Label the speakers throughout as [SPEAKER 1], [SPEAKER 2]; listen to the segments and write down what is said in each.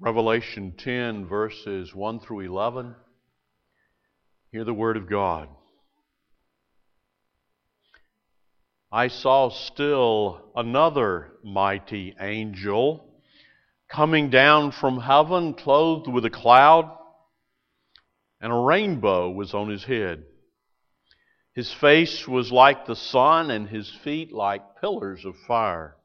[SPEAKER 1] Revelation 10, verses 1 through 11. Hear the word of God. I saw still another mighty angel coming down from heaven, clothed with a cloud, and a rainbow was on his head. His face was like the sun, and his feet like pillars of fire.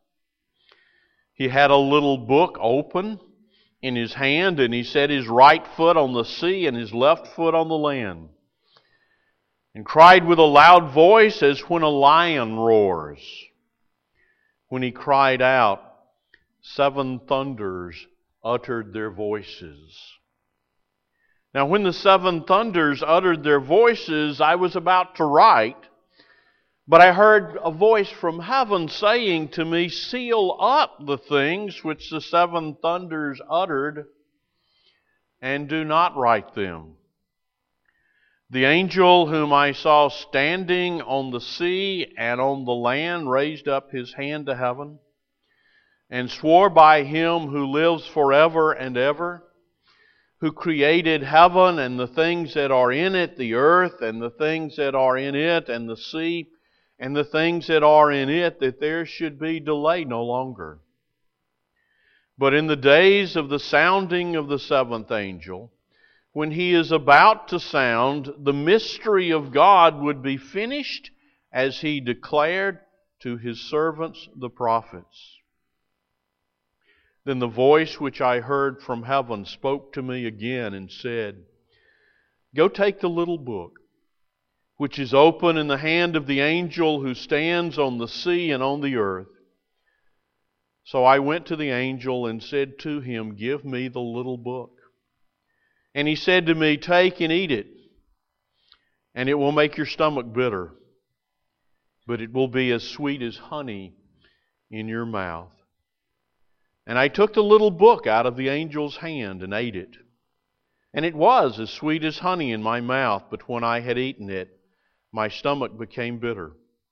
[SPEAKER 1] He had a little book open in his hand, and he set his right foot on the sea and his left foot on the land, and cried with a loud voice as when a lion roars. When he cried out, 7 thunders uttered their voices. Now when the 7 thunders uttered their voices, I was about to write, but I heard a voice from heaven saying to me, seal up the things which the 7 thunders uttered, and do not write them. The angel whom I saw standing on the sea and on the land raised up his hand to heaven, and swore by him who lives forever and ever, who created heaven and the things that are in it, the earth and the things that are in it, and the sea, and the things that are in it, that there should be delay no longer. But in the days of the sounding of the 7th angel, when he is about to sound, the mystery of God would be finished, as he declared to his servants the prophets. Then the voice which I heard from heaven spoke to me again and said, go take the little book, which is open in the hand of the angel who stands on the sea and on the earth. So I went to the angel and said to him, give me the little book. And he said to me, take and eat it, and it will make your stomach bitter, but it will be as sweet as honey in your mouth. And I took the little book out of the angel's hand and ate it. And it was as sweet as honey in my mouth, but when I had eaten it, my stomach became bitter.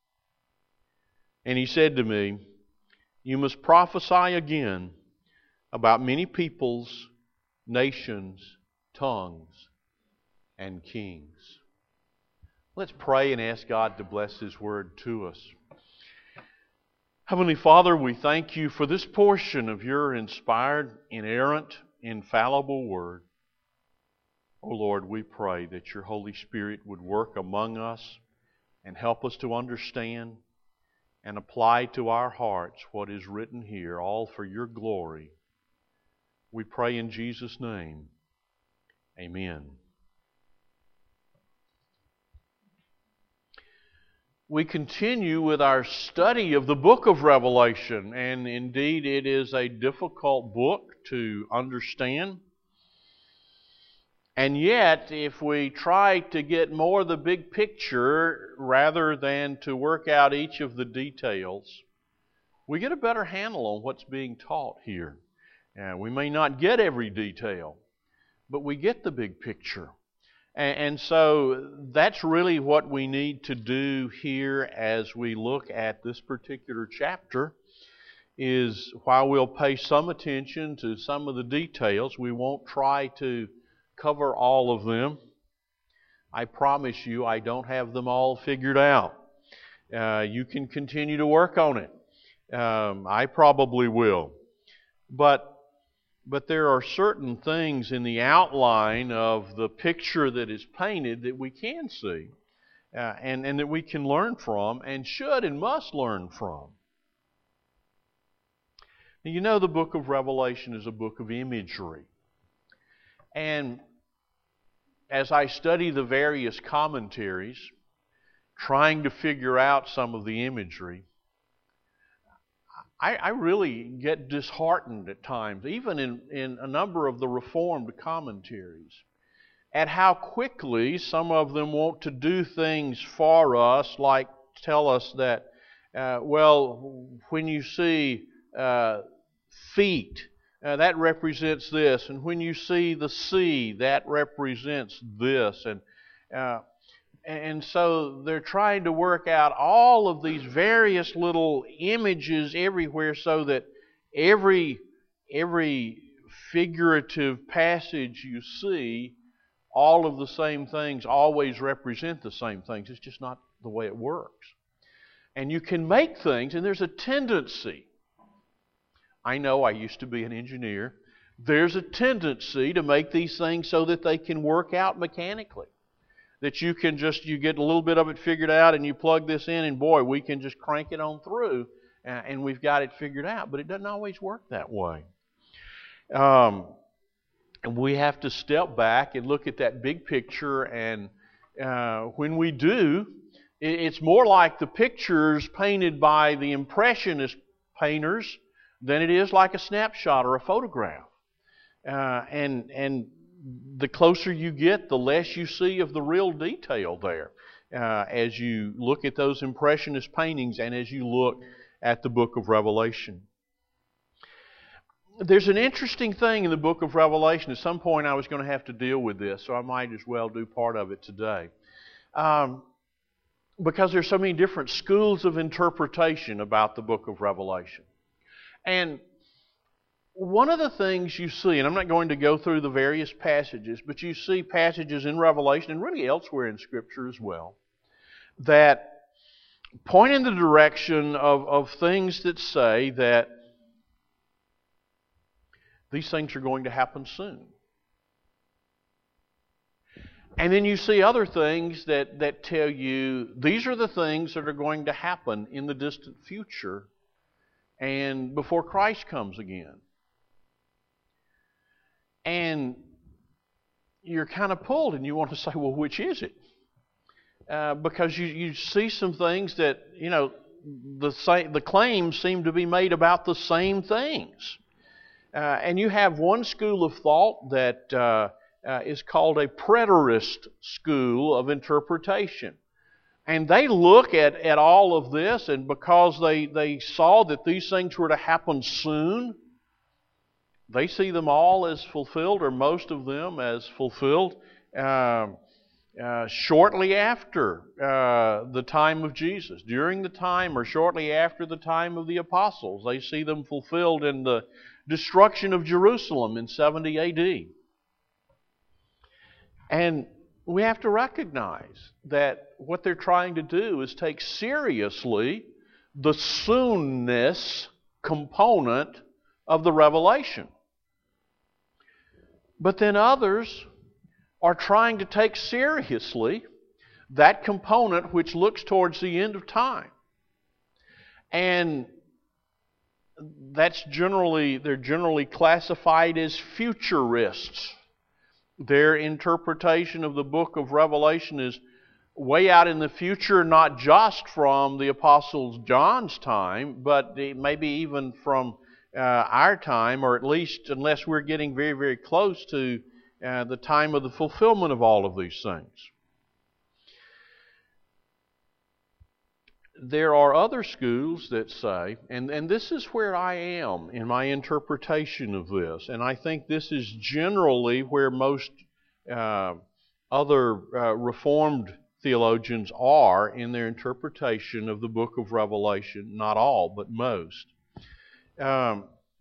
[SPEAKER 1] And he said to me, you must prophesy again about many peoples, nations, tongues, and kings. Let's pray and ask God to bless His Word to us. Heavenly Father, we thank You for this portion of Your inspired, inerrant, infallible Word. Oh Lord, we pray that Your Holy Spirit would work among us and help us to understand and apply to our hearts what is written here, all for Your glory. We pray in Jesus' name. Amen. We continue with our study of the book of Revelation, and indeed it is a difficult book to understand. And yet, if we try to get more of the big picture rather than to work out each of the details, we get a better handle on what's being taught here. We may not get every detail, but we get the big picture. And so that's really what we need to do here as we look at this particular chapter, is while we'll pay some attention to some of the details, we won't try to cover all of them. I promise you I don't have them all figured out. You can continue to work on it. I probably will. But there are certain things in the outline of the picture that is painted that we can see and that we can learn from and should and must learn from. Now, you know, the book of Revelation is a book of imagery. And as I study the various commentaries, trying to figure out some of the imagery, I really get disheartened at times, even in a number of the Reformed commentaries, at how quickly some of them want to do things for us, like tell us that, when you see feet, that represents this, and when you see the sea, that represents this, and so they're trying to work out all of these various little images everywhere, so that every figurative passage you see, all of the same things always represent the same things. It's just not the way it works. And you can make things, and there's a tendency. I know I used to be an engineer. There's a tendency to make these things so that they can work out mechanically. That you get a little bit of it figured out and you plug this in and boy, we can just crank it on through and we've got it figured out. But it doesn't always work that way. And we have to step back and look at that big picture, and when we do, it's more like the pictures painted by the Impressionist painters than it is like a snapshot or a photograph. And the closer you get, the less you see of the real detail there as you look at those Impressionist paintings and as you look at the book of Revelation. There's an interesting thing in the book of Revelation. At some point I was going to have to deal with this, so I might as well do part of it today. Because there's so many different schools of interpretation about the book of Revelation. And one of the things you see, and I'm not going to go through the various passages, but you see passages in Revelation and really elsewhere in Scripture as well, that point in the direction of things that say that these things are going to happen soon. And then you see other things that tell you these are the things that are going to happen in the distant future and before Christ comes again. And you're kind of pulled and you want to say, well, which is it? Because you see some things that, the claims seem to be made about the same things. And you have one school of thought that is called a preterist school of interpretation. And they look at all of this, and because they saw that these things were to happen soon, they see them all as fulfilled, or most of them as fulfilled, shortly after the time of Jesus. During the time or shortly after the time of the apostles. They see them fulfilled in the destruction of Jerusalem in 70 A.D. And we have to recognize that what they're trying to do is take seriously the soonness component of the revelation. But then others are trying to take seriously that component which looks towards the end of time. And they're generally classified as futurists. Their interpretation of the book of Revelation is way out in the future, not just from the Apostle John's time, but maybe even from our time, or at least unless we're getting very, very close to the time of the fulfillment of all of these things. There are other schools that say, and this is where I am in my interpretation of this, and I think this is generally where most other Reformed theologians are in their interpretation of the book of Revelation, not all, but most. To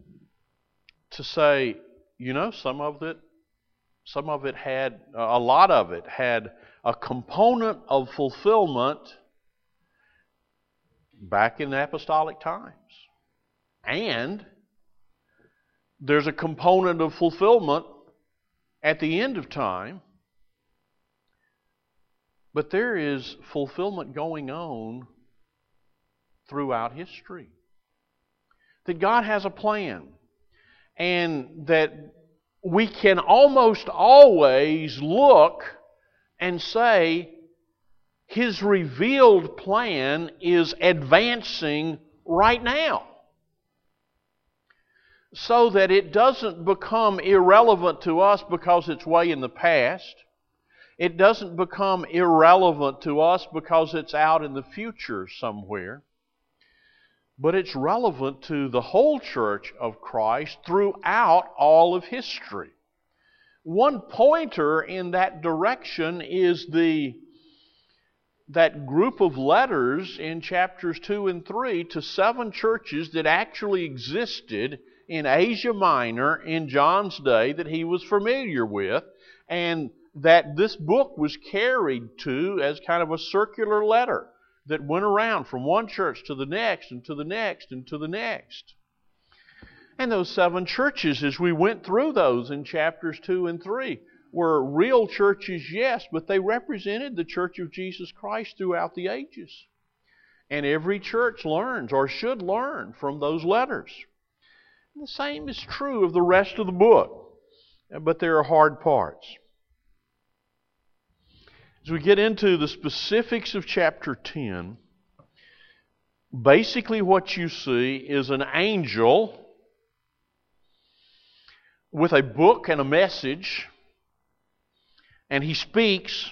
[SPEAKER 1] say, some of it had, a lot of it had a component of fulfillment back in the apostolic times. And there's a component of fulfillment at the end of time. But there is fulfillment going on throughout history. That God has a plan. And that we can almost always look and say, His revealed plan is advancing right now. So that it doesn't become irrelevant to us because it's way in the past. It doesn't become irrelevant to us because it's out in the future somewhere. But it's relevant to the whole church of Christ throughout all of history. One pointer in that direction is that group of letters in chapters 2 and 3 to 7 churches that actually existed in Asia Minor in John's day that he was familiar with, and that this book was carried to as kind of a circular letter that went around from one church to the next and to the next and to the next. And those 7 churches, as we went through those in chapters 2 and 3, were real churches, yes, but they represented the Church of Jesus Christ throughout the ages. And every church learns or should learn from those letters. And the same is true of the rest of the book, but there are hard parts. As we get into the specifics of chapter 10, basically what you see is an angel with a book and a message, and he speaks,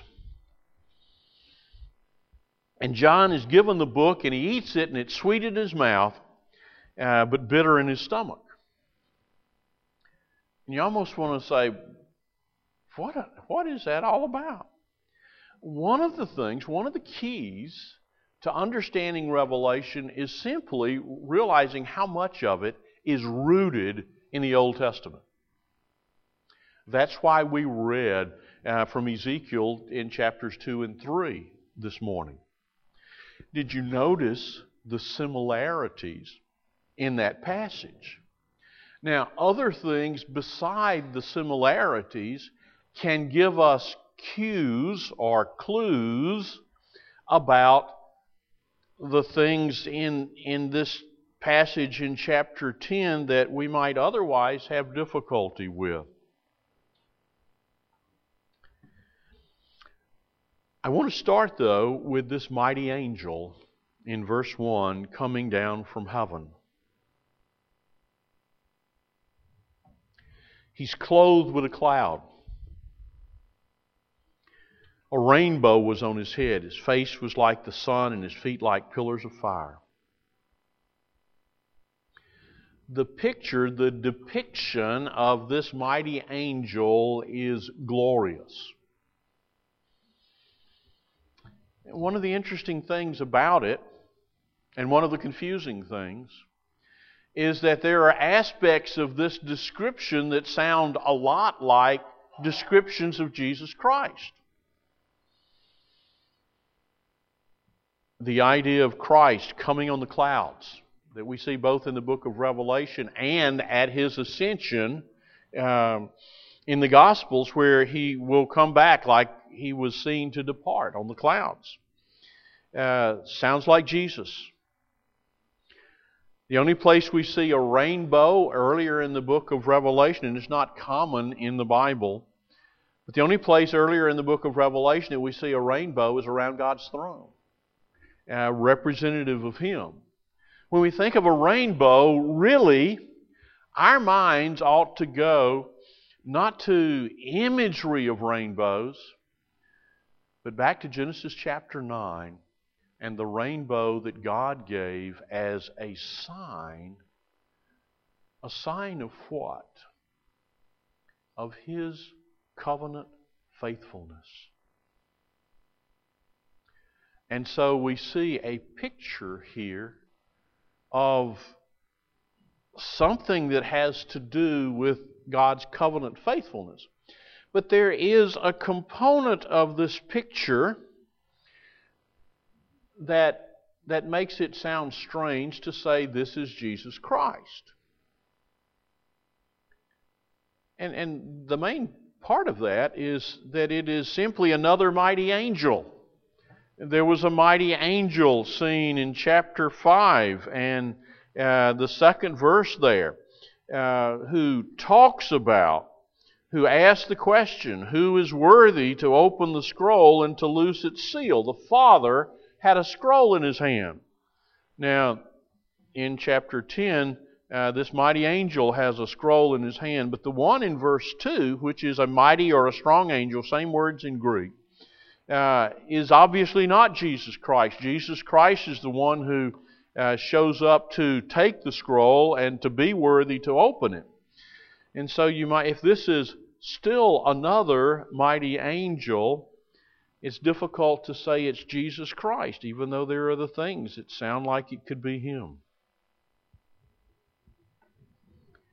[SPEAKER 1] and John is given the book, and he eats it, and it's sweet in his mouth, but bitter in his stomach. And you almost want to say, what is that all about? One of the keys to understanding Revelation is simply realizing how much of it is rooted in the Old Testament. That's why we read from Ezekiel in chapters 2 and 3 this morning. Did you notice the similarities in that passage? Now, other things beside the similarities can give us cues or clues about the things in this passage in chapter 10 that we might otherwise have difficulty with. I want to start, though, with this mighty angel in verse 1 coming down from heaven. He's clothed with a cloud. A rainbow was on his head. His face was like the sun and his feet like pillars of fire. The depiction of this mighty angel is glorious. One of the interesting things about it, and one of the confusing things, is that there are aspects of this description that sound a lot like descriptions of Jesus Christ. The idea of Christ coming on the clouds that we see both in the book of Revelation and at His ascension in the Gospels, where He will come back like He was seen to depart on the clouds. Sounds like Jesus. The only place we see a rainbow earlier in the book of Revelation, and it's not common in the Bible, but the only place earlier in the book of Revelation that we see a rainbow is around God's throne, representative of Him. When we think of a rainbow, really, our minds ought to go not to imagery of rainbows, but back to Genesis chapter 9 and the rainbow that God gave as a sign. A sign of what? Of His covenant faithfulness. And so we see a picture here of something that has to do with God's covenant faithfulness. But there is a component of this picture that makes it sound strange to say this is Jesus Christ. And the main part of that is that it is simply another mighty angel. There was a mighty angel seen in chapter 5 and the second verse there, who asks the question, who is worthy to open the scroll and to loose its seal? The Father had a scroll in His hand. Now, in chapter 10, this mighty angel has a scroll in his hand, but the one in verse 2, which is a mighty or a strong angel, same words in Greek, is obviously not Jesus Christ. Jesus Christ is the one who shows up to take the scroll and to be worthy to open it. And so you might, if this is still another mighty angel, it's difficult to say it's Jesus Christ, even though there are other things that sound like it could be Him.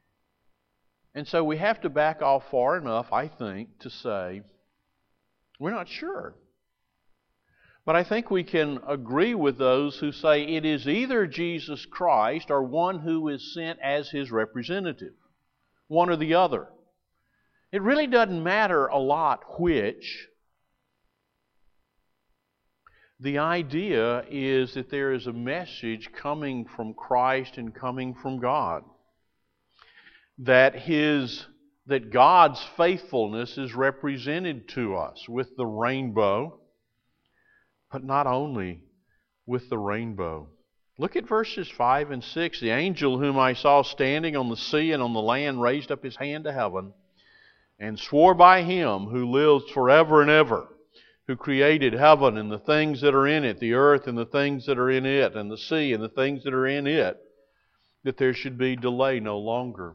[SPEAKER 1] And so we have to back off far enough, I think, to say, we're not sure. But I think we can agree with those who say it is either Jesus Christ or one who is sent as His representative. One or the other. It really doesn't matter a lot which. The idea is that there is a message coming from Christ and coming from God. That God's faithfulness is represented to us with the rainbow, but not only with the rainbow. Look at verses 5 and 6. The angel whom I saw standing on the sea and on the land raised up his hand to heaven and swore by Him who lives forever and ever, who created heaven and the things that are in it, the earth and the things that are in it, and the sea and the things that are in it, that there should be delay no longer.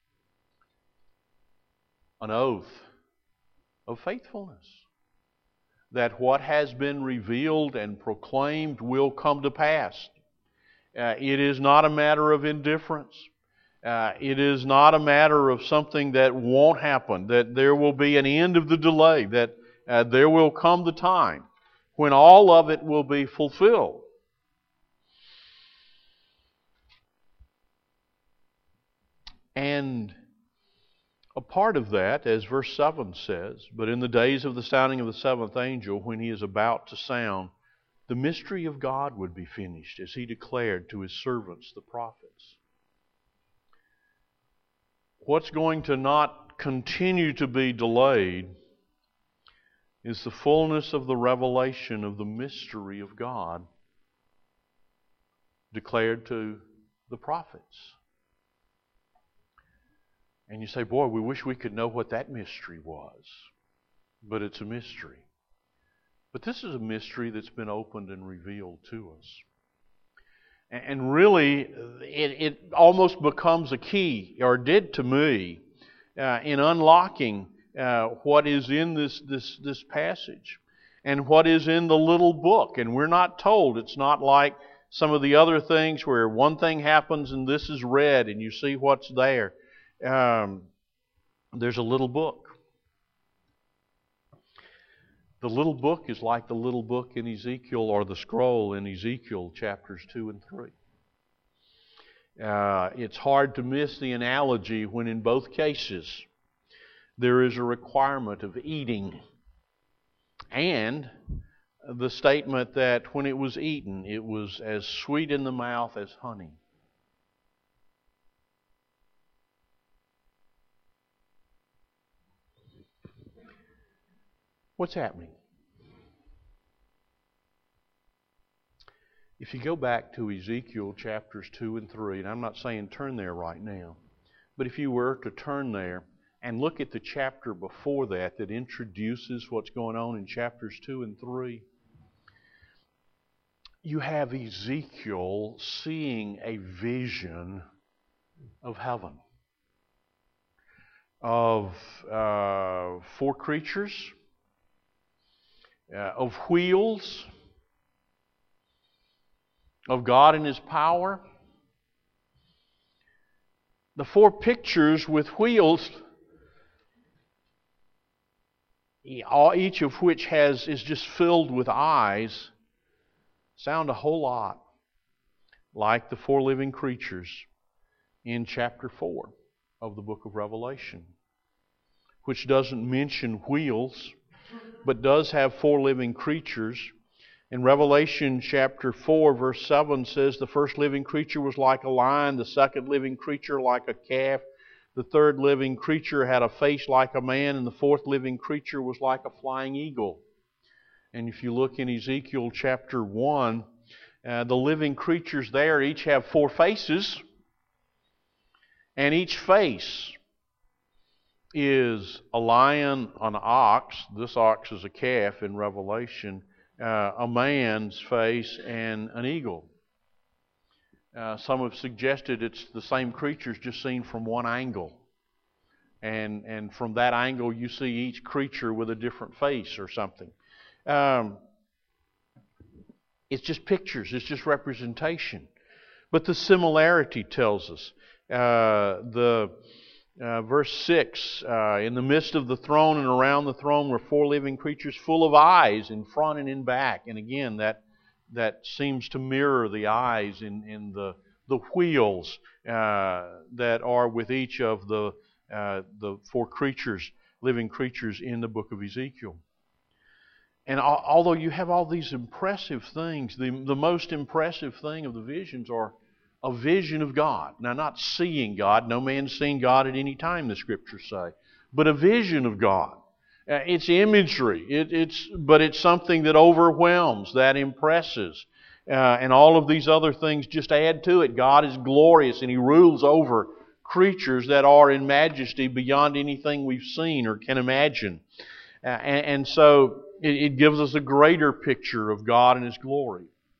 [SPEAKER 1] An oath of faithfulness. That what has been revealed and proclaimed will come to pass. It is not a matter of indifference. It is not a matter of something that won't happen, that there will be an end of the delay, that there will come the time when all of it will be fulfilled. And a part of that, as verse 7 says, but in the days of the sounding of the seventh angel, when he is about to sound, the mystery of God would be finished, as He declared to His servants, the prophets. What's going to not continue to be delayed is the fullness of the revelation of the mystery of God declared to the prophets. And you say, boy, we wish we could know what that mystery was. But it's a mystery. But this is a mystery that's been opened and revealed to us. And really, it almost becomes a key, or did to me, in unlocking what is in this passage and what is in the little book. And we're not told. It's not like some of the other things where one thing happens and this is read and you see what's there. There's a little book. The little book is like the little book in Ezekiel, or the scroll in Ezekiel chapters 2 and 3. It's hard to miss the analogy when in both cases there is a requirement of eating, and the statement that when it was eaten, it was as sweet in the mouth as honey. What's happening? If you go back to Ezekiel chapters 2 and 3, and I'm not saying turn there right now, but if you were to turn there and look at the chapter before that introduces what's going on in chapters 2 and 3, you have Ezekiel seeing a vision of heaven, of 4 creatures, of wheels, of God and His power. The 4 pictures with wheels, each of which is just filled with eyes, sound a whole lot like the 4 living creatures in chapter 4 of the book of Revelation, which doesn't mention wheels, but does have 4 living creatures. In Revelation chapter 4, verse 7 says, the first living creature was like a lion, the second living creature like a calf, the third living creature had a face like a man, and the fourth living creature was like a flying eagle. And if you look in Ezekiel chapter 1, the living creatures there each have 4 faces, and each face is a lion, an ox. This ox is a calf in Revelation. A man's face, and an eagle. Some have suggested it's the same creatures just seen from one angle. And from that angle you see each creature with a different face or something. It's just pictures, it's just representation. But the similarity tells us. The Verse 6, in the midst of the throne and around the throne were four living creatures full of eyes in front and in back. And again, that seems to mirror the eyes in the wheels that are with each of the four creatures, living creatures in the book of Ezekiel. And although you have all these impressive things, the most impressive thing of the visions are a vision of God. Now, not seeing God. No man's seen God at any time, the Scriptures say. But a vision of God. It's imagery. But it's something that overwhelms, that impresses. And all of these other things just add to it. God is glorious and He rules over creatures that are in majesty beyond anything we've seen or can imagine. And so it gives us a greater picture of God and His glory.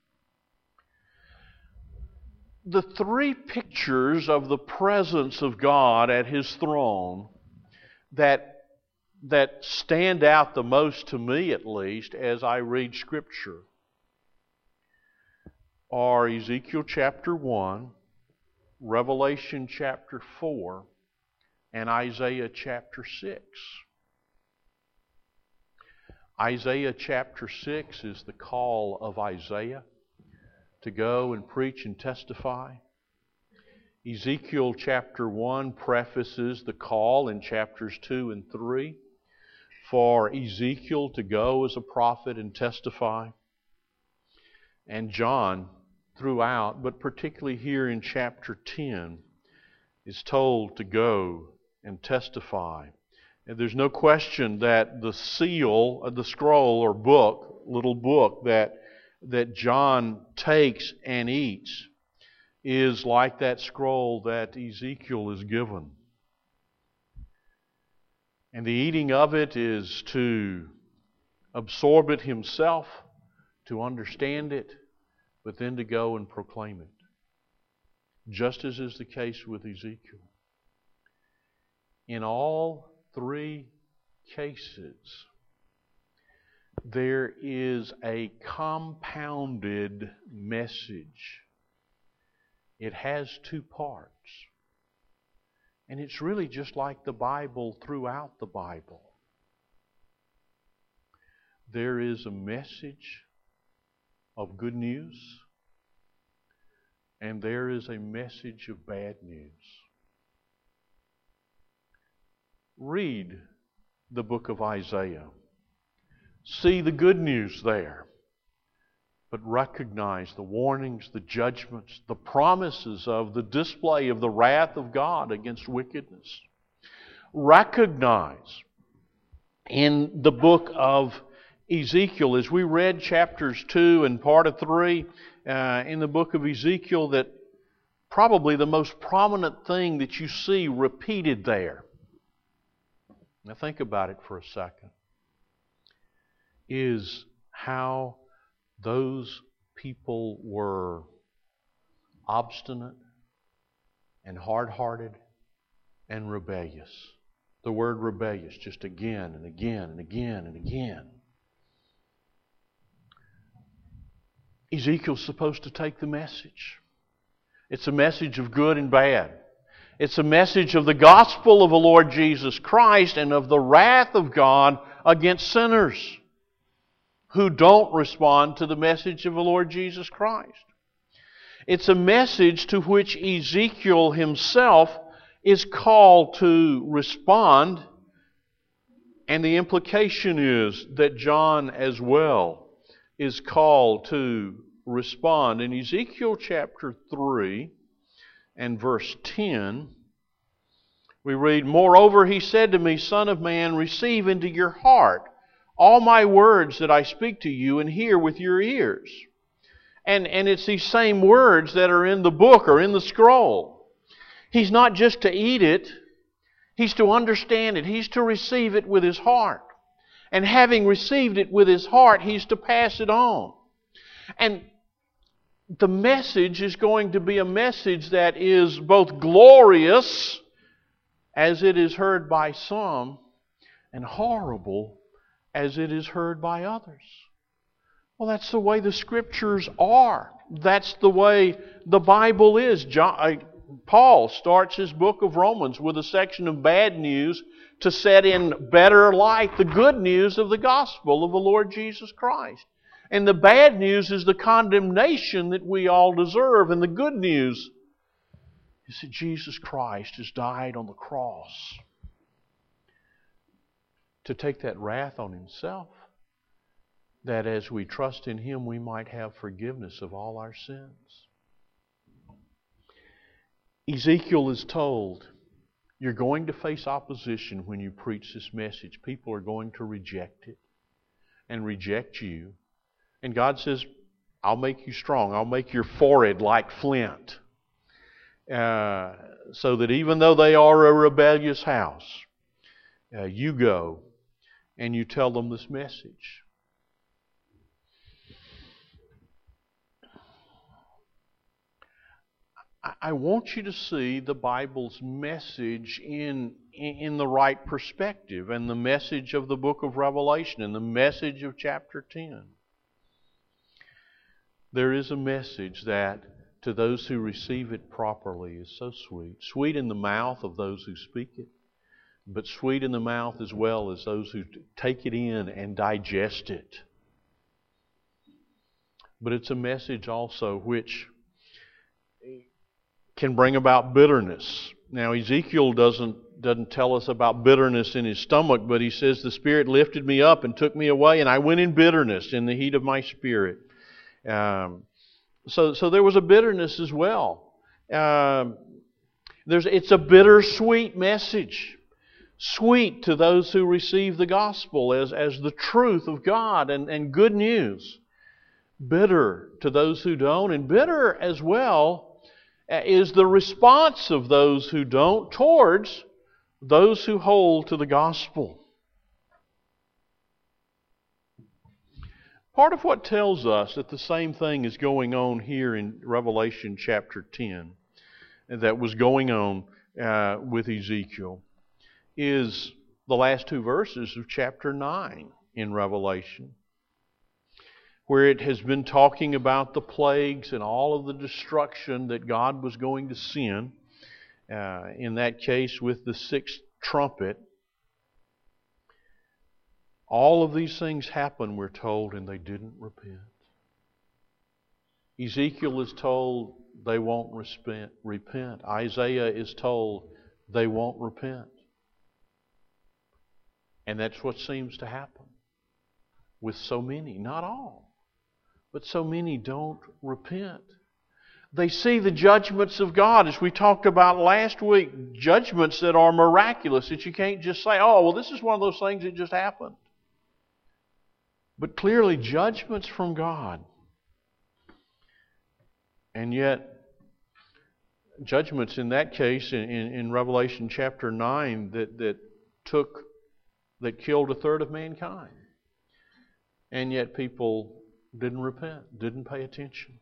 [SPEAKER 1] The three pictures of the presence of God at His throne that stand out the most to me, at least, as I read Scripture are Ezekiel chapter 1, Revelation chapter 4, and Isaiah chapter 6. Isaiah chapter 6 is the call of Isaiah to go and preach and testify. Ezekiel chapter 1 prefaces the call in chapters 2 and 3 for Ezekiel to go as a prophet and testify. And John, throughout, but particularly here in chapter 10, is told to go and testify. And there's no question that the seal of the scroll or book, little book that John takes and eats is like that scroll that Ezekiel is given. And the eating of it is to absorb it himself, to understand it, but then to go and proclaim it. Just as is the case with Ezekiel. In all three cases, there is a compounded message. It has two parts. And it's really just like the Bible throughout the Bible. There is a message of good news, and there is a message of bad news. Read the book of Isaiah. See the good news there, but recognize the warnings, the judgments, the promises of the display of the wrath of God against wickedness. Recognize in the book of Ezekiel, as we read chapters 2 and part of 3 in the book of Ezekiel, that probably the most prominent thing that you see repeated there. Now think about it for a second. Is how those people were obstinate and hard-hearted and rebellious. The word rebellious just again and again and again and again. Ezekiel's supposed to take the message. It's a message of good and bad. It's a message of the gospel of the Lord Jesus Christ and of the wrath of God against sinners who don't respond to the message of the Lord Jesus Christ. It's a message to which Ezekiel himself is called to respond, and the implication is that John as well is called to respond. In Ezekiel chapter 3 and verse 10, we read, "Moreover, he said to me, Son of man, receive into your heart all my words that I speak to you and hear with your ears." And it's these same words that are in the book or in the scroll. He's not just to eat it, he's to understand it, he's to receive it with his heart. And having received it with his heart, he's to pass it on. And the message is going to be a message that is both glorious, as it is heard by some, and horrible, as it is heard by others. Well, that's the way the Scriptures are. That's the way the Bible is. Paul starts his book of Romans with a section of bad news to set in better light the good news of the gospel of the Lord Jesus Christ. And the bad news is the condemnation that we all deserve. And the good news is that Jesus Christ has died on the cross to take that wrath on Himself, that as we trust in Him we might have forgiveness of all our sins. Ezekiel is told, you're going to face opposition when you preach this message. People are going to reject it and reject you. And God says, I'll make you strong. I'll make your forehead like flint. So that even though they are a rebellious house, you go and you tell them this message. I want you to see the Bible's message in the right perspective, and the message of the book of Revelation and the message of chapter 10. There is a message that to those who receive it properly is so sweet. Sweet in the mouth of those who speak it, but sweet in the mouth as well as those who take it in and digest it. But it's a message also which can bring about bitterness. Now, Ezekiel doesn't tell us about bitterness in his stomach, but he says, the Spirit lifted me up and took me away, and I went in bitterness in the heat of my spirit. So there was a bitterness as well. It's a bittersweet message. Sweet to those who receive the gospel as the truth of God and good news. Bitter to those who don't, and bitter as well is the response of those who don't towards those who hold to the gospel. Part of what tells us that the same thing is going on here in Revelation chapter 10 that was going on with Ezekiel is the last two verses of chapter 9 in Revelation, where it has been talking about the plagues and all of the destruction that God was going to send, in that case with the sixth trumpet. All of these things happen, we're told, and they didn't repent. Ezekiel is told they won't repent. Isaiah is told they won't repent. And that's what seems to happen with so many, not all. But so many don't repent. They see the judgments of God, as we talked about last week, judgments that are miraculous, that you can't just say, oh, well, this is one of those things that just happened. But clearly judgments from God. And yet, judgments in that case, in Revelation chapter 9, that killed a third of mankind. And yet people didn't repent, didn't pay attention.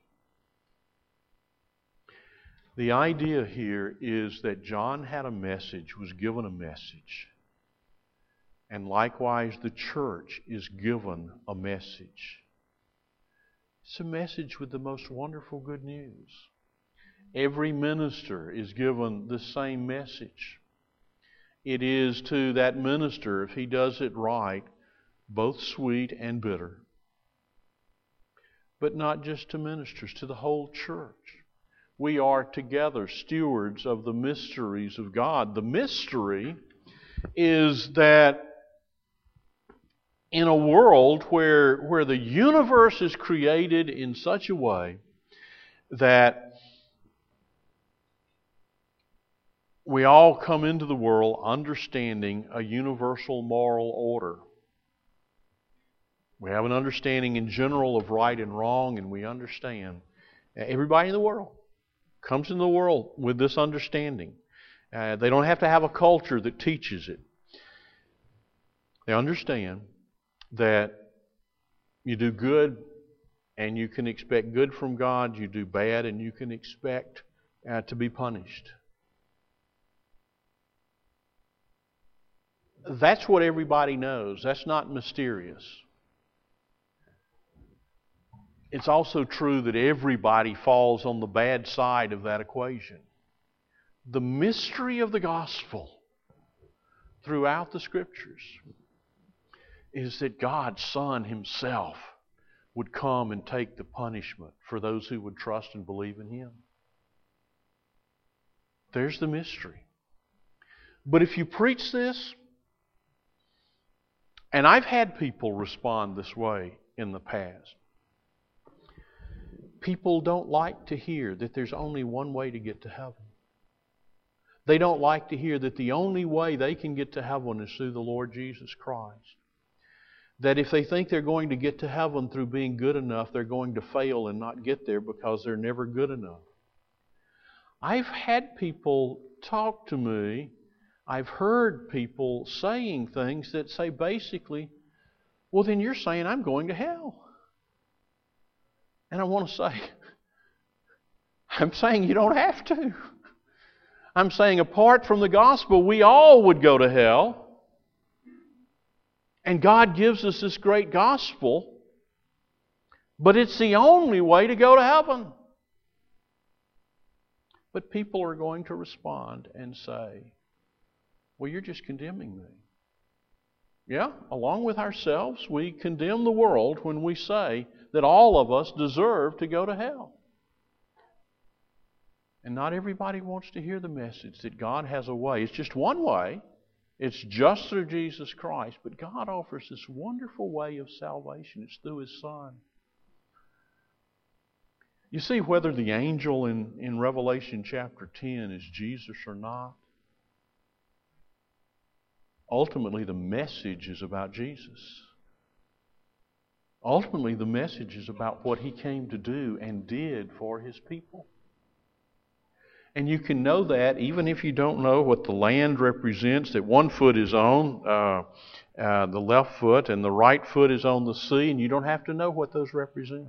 [SPEAKER 1] The idea here is that John had a message, was given a message. And likewise the church is given a message. It's a message with the most wonderful good news. Every minister is given the same message. It is to that minister, if he does it right, both sweet and bitter. But not just to ministers, to the whole church. We are together stewards of the mysteries of God. The mystery is that in a world where the universe is created in such a way that we all come into the world understanding a universal moral order. We have an understanding in general of right and wrong, and we understand. Everybody in the world comes into the world with this understanding. They don't have to have a culture that teaches it. They understand that you do good and you can expect good from God. You do bad and you can expect to be punished. That's what everybody knows. That's not mysterious. It's also true that everybody falls on the bad side of that equation. The mystery of the gospel throughout the Scriptures is that God's Son Himself would come and take the punishment for those who would trust and believe in Him. There's the mystery. But if you preach this, and I've had people respond this way in the past, people don't like to hear that there's only one way to get to heaven. They don't like to hear that the only way they can get to heaven is through the Lord Jesus Christ. That if they think they're going to get to heaven through being good enough, they're going to fail and not get there because they're never good enough. I've had people talk to me, I've heard people saying things that say basically, well, then you're saying I'm going to hell. And I want to say, I'm saying you don't have to. I'm saying apart from the gospel, we all would go to hell. And God gives us this great gospel, but it's the only way to go to heaven. But people are going to respond and say, well, you're just condemning me. Yeah, along with ourselves, we condemn the world when we say that all of us deserve to go to hell. And not everybody wants to hear the message that God has a way. It's just one way. It's just through Jesus Christ. But God offers this wonderful way of salvation. It's through His Son. You see, whether the angel in Revelation chapter 10 is Jesus or not, ultimately the message is about Jesus. Ultimately the message is about what He came to do and did for His people. And you can know that even if you don't know what the land represents, that one foot is on the left foot and the right foot is on the sea, and you don't have to know what those represent.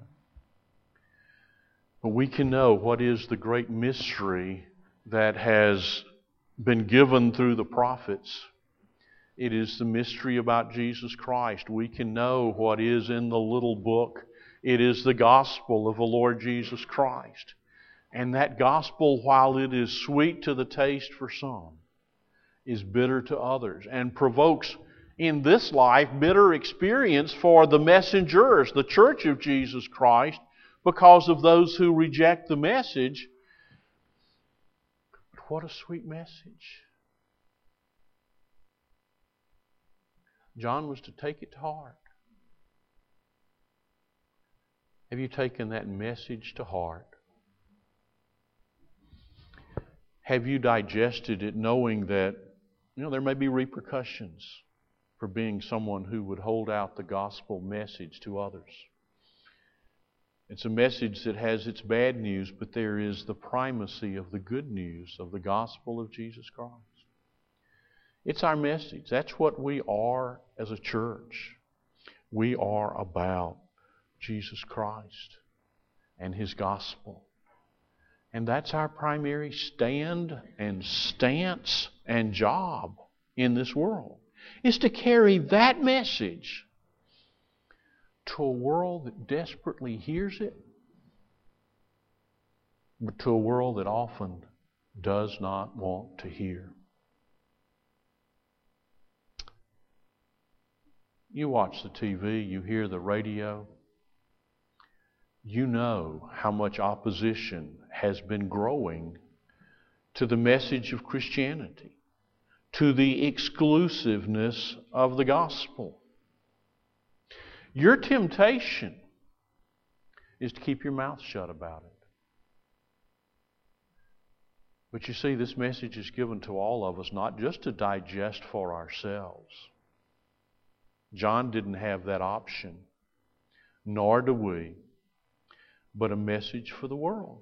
[SPEAKER 1] But we can know what is the great mystery that has been given through the prophets. It is the mystery about Jesus Christ. We can know what is in the little book. It is the gospel of the Lord Jesus Christ. And that gospel, while it is sweet to the taste for some, is bitter to others and provokes in this life bitter experience for the messengers, the church of Jesus Christ, because of those who reject the message. But what a sweet message. John was to take it to heart. Have you taken that message to heart? Have you digested it knowing that, there may be repercussions for being someone who would hold out the gospel message to others? It's a message that has its bad news, but there is the primacy of the good news of the gospel of Jesus Christ. It's our message. That's what we are as a church. We are about Jesus Christ and His gospel. And that's our primary stand and stance and job in this world, is to carry that message to a world that desperately hears it, but to a world that often does not want to hear. You watch the TV, you hear the radio, you know how much opposition has been growing to the message of Christianity, to the exclusiveness of the gospel. Your temptation is to keep your mouth shut about it. But you see, this message is given to all of us, not just to digest for ourselves. John didn't have that option, nor do we, but a message for the world.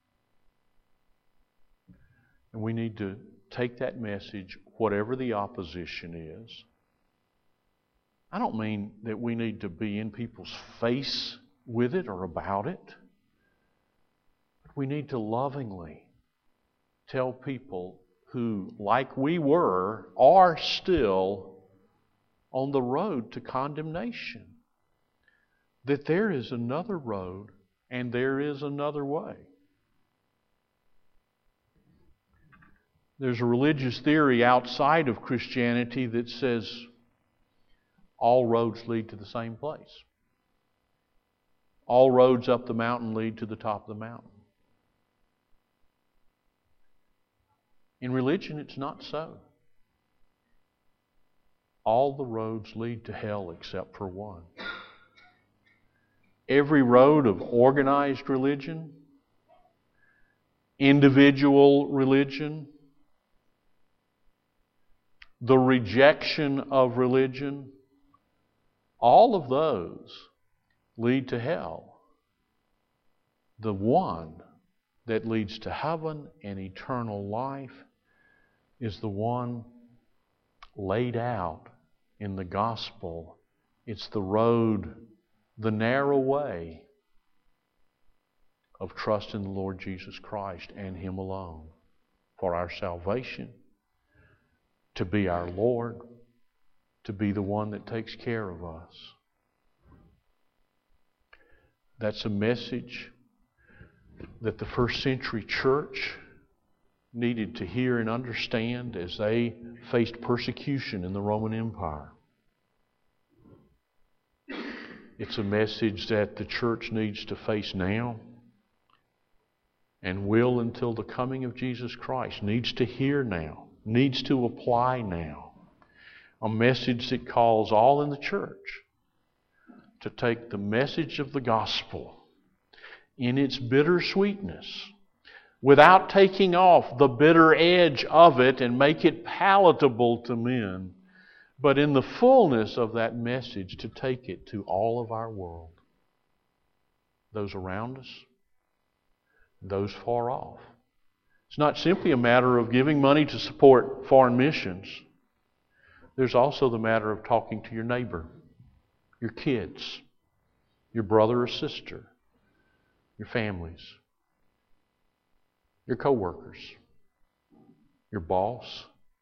[SPEAKER 1] And we need to take that message, whatever the opposition is. I don't mean that we need to be in people's face with it or about it. But we need to lovingly tell people who, like we were, are still on the road to condemnation, that there is another road and there is another way. There's a religious theory outside of Christianity that says all roads lead to the same place. All roads up the mountain lead to the top of the mountain. In religion, it's not so. All the roads lead to hell except for one. Every road of organized religion, individual religion, the rejection of religion, all of those lead to hell. The one that leads to heaven and eternal life is the one laid out in the gospel. It's the road, the narrow way of trust in the Lord Jesus Christ and Him alone for our salvation, to be our Lord, to be the one that takes care of us. That's a message that the first century church needed to hear and understand as they faced persecution in the Roman Empire. It's a message that the church needs to face now and will until the coming of Jesus Christ, needs to hear now, needs to apply now. A message that calls all in the church to take the message of the gospel in its bittersweetness, without taking off the bitter edge of it and make it palatable to men, but in the fullness of that message to take it to all of our world. Those around us, those far off. It's not simply a matter of giving money to support foreign missions. There's also the matter of talking to your neighbor, your kids, your brother or sister, your families, your co-workers, your boss.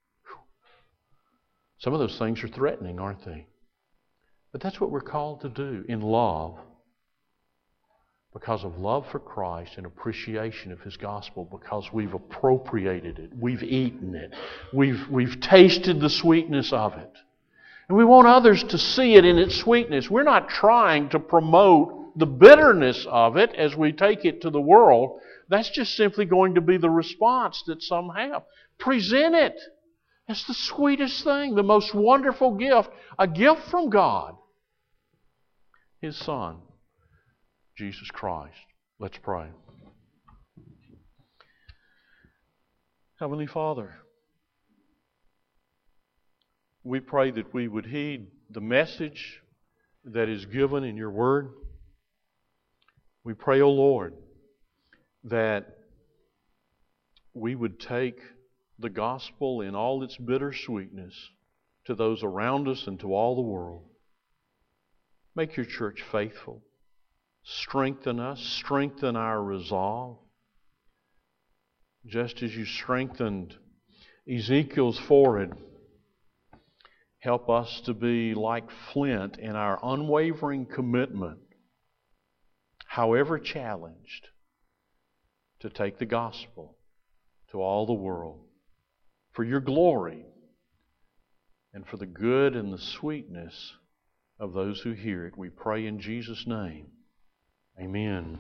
[SPEAKER 1] Some of those things are threatening, aren't they? But that's what we're called to do in love, because of love for Christ and appreciation of His gospel, because we've appropriated it, we've eaten it, we've tasted the sweetness of it. And we want others to see it in its sweetness. We're not trying to promote the bitterness of it as we take it to the world. That's just simply going to be the response that some have. Present it. It's the sweetest thing, the most wonderful gift, a gift from God, His Son, Jesus Christ. Let's pray. Heavenly Father, we pray that we would heed the message that is given in Your Word. We pray, O Lord, that we would take the gospel in all its bittersweetness to those around us and to all the world. Make Your church faithful. Strengthen us. Strengthen our resolve. Just as You strengthened Ezekiel's forehead, help us to be like flint in our unwavering commitment, however challenged, to take the gospel to all the world for Your glory and for the good and the sweetness of those who hear it. We pray in Jesus' name. Amen.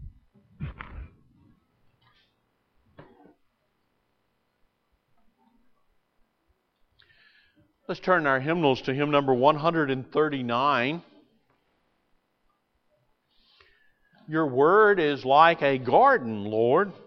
[SPEAKER 1] Let's turn our hymnals to hymn number 139. Your word is like a garden, Lord,